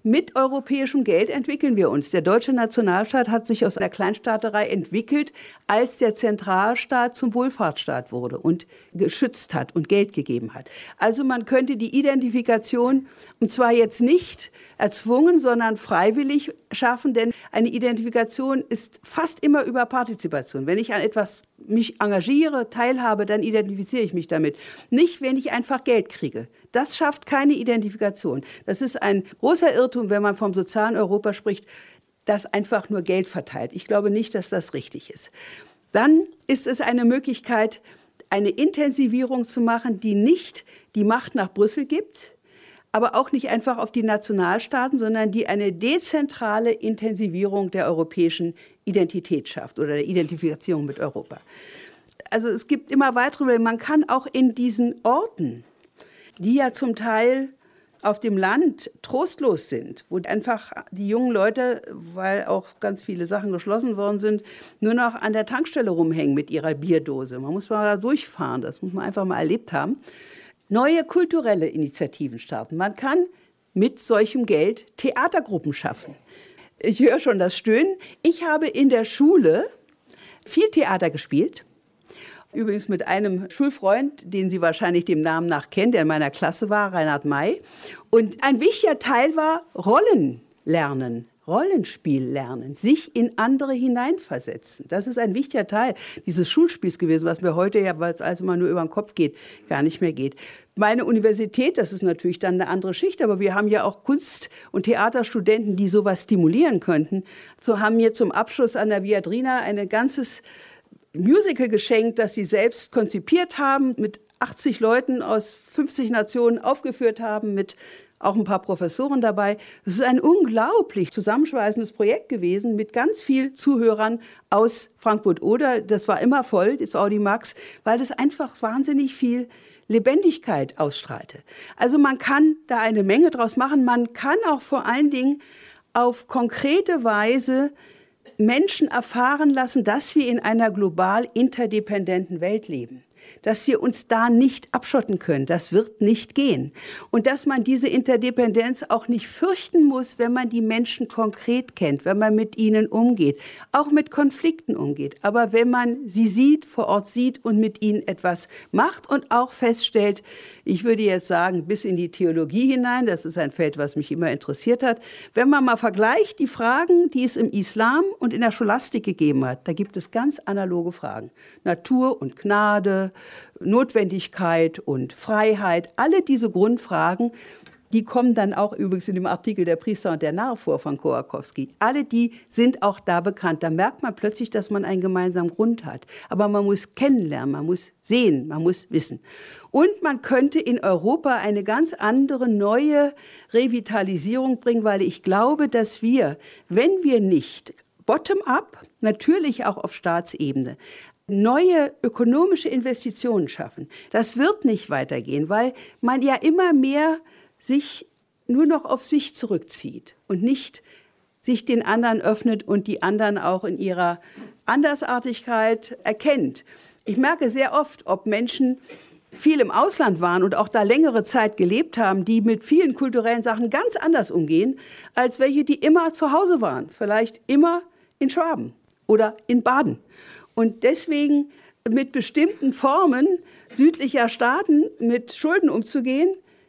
mit europäischem Geld entwickeln wir uns. Der deutsche Nationalstaat hat sich aus einer Kleinstaaterei entwickelt, als der Zentralstaat zum Wohlfahrtsstaat wurde und geschützt hat und Geld gegeben hat. Also man könnte die Identifikation, und zwar jetzt nicht erzwungen, sondern freiwillig schaffen, denn eine Identifikation ist fast immer über Partizipation. Wenn ich an etwas mich engagiere, teilhabe, dann identifiziere ich mich damit. Nicht, wenn ich einfach Geld kriege. Das schafft keine Identifikation. Das ist ein großer Irrtum, wenn man vom sozialen Europa spricht, das einfach nur Geld verteilt. Ich glaube nicht, dass das richtig ist. Dann ist es eine Möglichkeit, eine Intensivierung zu machen, die nicht die Macht nach Brüssel gibt, aber auch nicht einfach auf die Nationalstaaten, sondern die eine dezentrale Intensivierung der europäischen Identität schafft oder der Identifikation mit Europa. Also es gibt immer weitere, man kann auch in diesen Orten, die ja zum Teil auf dem Land trostlos sind, wo einfach die jungen Leute, weil auch ganz viele Sachen geschlossen worden sind, nur noch an der Tankstelle rumhängen mit ihrer Bierdose. Man muss mal da durchfahren, das muss man einfach mal erlebt haben. Neue kulturelle Initiativen starten. Man kann mit solchem Geld Theatergruppen schaffen. Ich höre schon das Stöhnen. Ich habe in der Schule viel Theater gespielt. Übrigens mit einem Schulfreund, den Sie wahrscheinlich dem Namen nach kennen, der in meiner Klasse war, Reinhard May. Und ein wichtiger Teil war Rollen lernen. Rollenspiel lernen, sich in andere hineinversetzen. Das ist ein wichtiger Teil dieses Schulspiels gewesen, was mir heute ja, weil es also mal nur über den Kopf geht, gar nicht mehr geht. Meine Universität, das ist natürlich dann eine andere Schicht, aber wir haben ja auch Kunst- und Theaterstudenten, die sowas stimulieren könnten. So haben mir zum Abschluss an der Viadrina ein ganzes Musical geschenkt, das sie selbst konzipiert haben, mit 80 Leuten aus 50 Nationen aufgeführt haben, mit auch ein paar Professoren dabei. Es ist ein unglaublich zusammenschweißendes Projekt gewesen mit ganz vielen Zuhörern aus Frankfurt-Oder. Das war immer voll, das Audimax, weil das einfach wahnsinnig viel Lebendigkeit ausstrahlte. Also man kann da eine Menge draus machen. Man kann auch vor allen Dingen auf konkrete Weise Menschen erfahren lassen, dass wir in einer global interdependenten Welt leben. Dass wir uns da nicht abschotten können. Das wird nicht gehen. Und dass man diese Interdependenz auch nicht fürchten muss, wenn man die Menschen konkret kennt, wenn man mit ihnen umgeht, auch mit Konflikten umgeht. Aber wenn man sie sieht, vor Ort sieht und mit ihnen etwas macht und auch feststellt, ich würde jetzt sagen, bis in die Theologie hinein, das ist ein Feld, was mich immer interessiert hat, wenn man mal vergleicht die Fragen, die es im Islam und in der Scholastik gegeben hat, da gibt es ganz analoge Fragen. Natur und Gnade, Notwendigkeit und Freiheit, alle diese Grundfragen, die kommen dann auch übrigens in dem Artikel Der Priester und der Narr vor von Kołakowski. Alle die sind auch da bekannt. Da merkt man plötzlich, dass man einen gemeinsamen Grund hat. Aber man muss kennenlernen, man muss sehen, man muss wissen. Und man könnte in Europa eine ganz andere, neue Revitalisierung bringen, weil ich glaube, dass wir, wenn wir nicht bottom-up, natürlich auch auf Staatsebene, neue ökonomische Investitionen schaffen. Das wird nicht weitergehen, weil man ja immer mehr sich nur noch auf sich zurückzieht und nicht sich den anderen öffnet und die anderen auch in ihrer Andersartigkeit erkennt. Ich merke sehr oft, ob Menschen viel im Ausland waren und auch da längere Zeit gelebt haben, die mit vielen kulturellen Sachen ganz anders umgehen, als welche, die immer zu Hause waren. Vielleicht immer in Schwaben oder in Baden. Und deswegen mit bestimmten Formen südlicher Staaten mit Schulden umzugehen,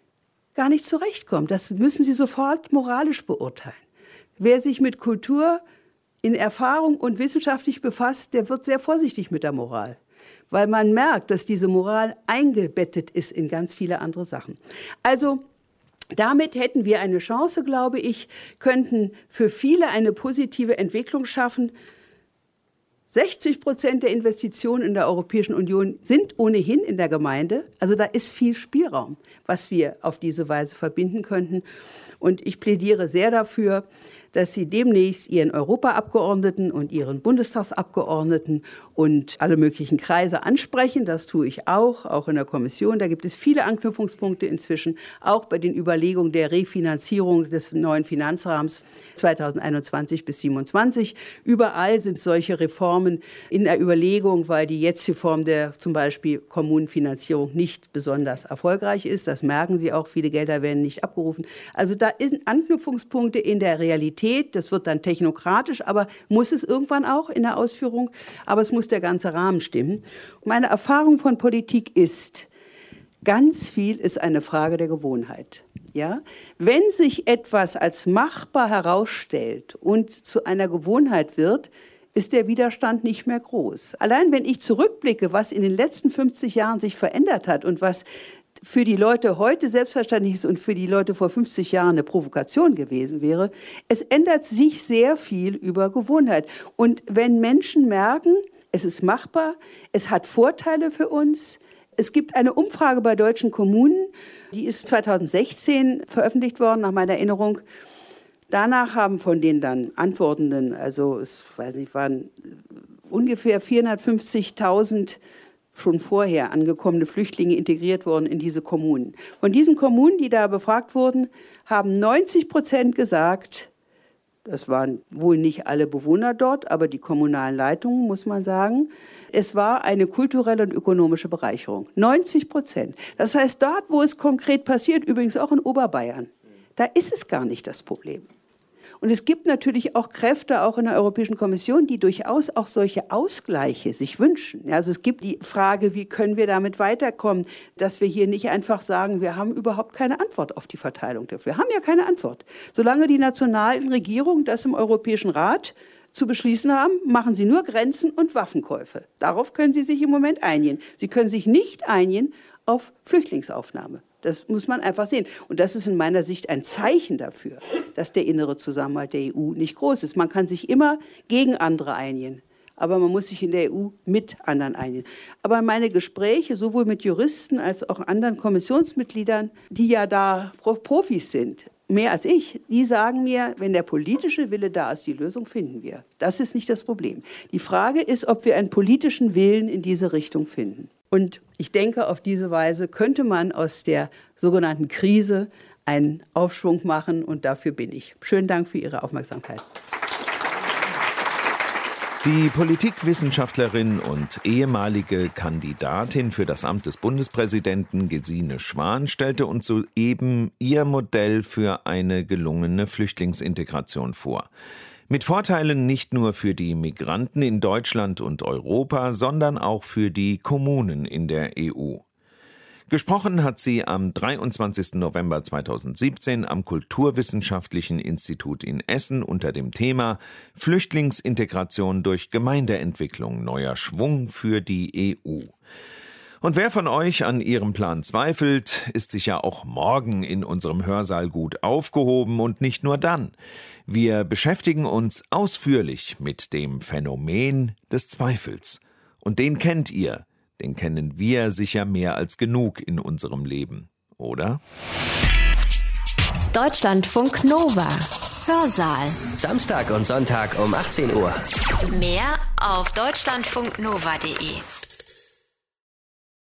gar nicht zurechtkommt. Das müssen Sie sofort moralisch beurteilen. Wer sich mit Kultur in Erfahrung und wissenschaftlich befasst, der wird sehr vorsichtig mit der Moral. Weil man merkt, dass diese Moral eingebettet ist in ganz viele andere Sachen. Also damit hätten wir eine Chance, glaube ich, könnten für viele eine positive Entwicklung schaffen. 60% der Investitionen in der Europäischen Union sind ohnehin in der Gemeinde. Also da ist viel Spielraum, was wir auf diese Weise verbinden könnten. Und ich plädiere sehr dafür, dass Sie demnächst Ihren Europaabgeordneten und Ihren Bundestagsabgeordneten und alle möglichen Kreise ansprechen. Das tue ich auch in der Kommission. Da gibt es viele Anknüpfungspunkte inzwischen, auch bei den Überlegungen der Refinanzierung des neuen Finanzrahmens 2021 bis 2027. Überall sind solche Reformen in der Überlegung, weil die jetzige Form der zum Beispiel Kommunenfinanzierung nicht besonders erfolgreich ist. Das merken Sie auch, viele Gelder werden nicht abgerufen. Also da sind Anknüpfungspunkte in der Realität. Das wird dann technokratisch, aber muss es irgendwann auch in der Ausführung. Aber es muss der ganze Rahmen stimmen. Meine Erfahrung von Politik ist, ganz viel ist eine Frage der Gewohnheit. Ja? Wenn sich etwas als machbar herausstellt und zu einer Gewohnheit wird, ist der Widerstand nicht mehr groß. Allein wenn ich zurückblicke, was in den letzten 50 Jahren sich verändert hat und was für die Leute heute selbstverständlich ist und für die Leute vor 50 Jahren eine Provokation gewesen wäre, es ändert sich sehr viel über Gewohnheit. Und wenn Menschen merken, es ist machbar, es hat Vorteile für uns. Es gibt eine Umfrage bei deutschen Kommunen, die ist 2016 veröffentlicht worden, nach meiner Erinnerung. Danach haben von den dann Antwortenden, also es waren ungefähr 450.000 schon vorher angekommene Flüchtlinge integriert worden in diese Kommunen. Von diesen Kommunen, die da befragt wurden, haben 90% gesagt, das waren wohl nicht alle Bewohner dort, aber die kommunalen Leitungen, muss man sagen, es war eine kulturelle und ökonomische Bereicherung. 90%. Das heißt, dort, wo es konkret passiert, übrigens auch in Oberbayern, da ist es gar nicht das Problem. Und es gibt natürlich auch Kräfte, auch in der Europäischen Kommission, die durchaus auch solche Ausgleiche sich wünschen. Also es gibt die Frage, wie können wir damit weiterkommen, dass wir hier nicht einfach sagen, wir haben überhaupt keine Antwort auf die Verteilung dafür. Wir haben ja keine Antwort. Solange die nationalen Regierungen das im Europäischen Rat zu beschließen haben, machen sie nur Grenzen und Waffenkäufe. Darauf können sie sich im Moment einigen. Sie können sich nicht einigen auf Flüchtlingsaufnahme. Das muss man einfach sehen. Und das ist in meiner Sicht ein Zeichen dafür, dass der innere Zusammenhalt der EU nicht groß ist. Man kann sich immer gegen andere einigen, aber man muss sich in der EU mit anderen einigen. Aber meine Gespräche, sowohl mit Juristen als auch anderen Kommissionsmitgliedern, die ja da Profis sind, mehr als ich, die sagen mir, wenn der politische Wille da ist, die Lösung finden wir. Das ist nicht das Problem. Die Frage ist, ob wir einen politischen Willen in diese Richtung finden. Und ich denke, auf diese Weise könnte man aus der sogenannten Krise einen Aufschwung machen. Und dafür bin ich. Schönen Dank für Ihre Aufmerksamkeit. Die Politikwissenschaftlerin und ehemalige Kandidatin für das Amt des Bundespräsidenten Gesine Schwan stellte uns soeben ihr Modell für eine gelungene Flüchtlingsintegration vor. Mit Vorteilen nicht nur für die Migranten in Deutschland und Europa, sondern auch für die Kommunen in der EU. Gesprochen hat sie am 23. November 2017 am Kulturwissenschaftlichen Institut in Essen unter dem Thema Flüchtlingsintegration durch Gemeindeentwicklung, neuer Schwung für die EU. Und wer von euch an ihrem Plan zweifelt, ist sicher auch morgen in unserem Hörsaal gut aufgehoben und nicht nur dann. Wir beschäftigen uns ausführlich mit dem Phänomen des Zweifels. Und den kennt ihr, den kennen wir sicher mehr als genug in unserem Leben, oder? Deutschlandfunk Nova. Hörsaal. Samstag und Sonntag um 18 Uhr. Mehr auf deutschlandfunknova.de.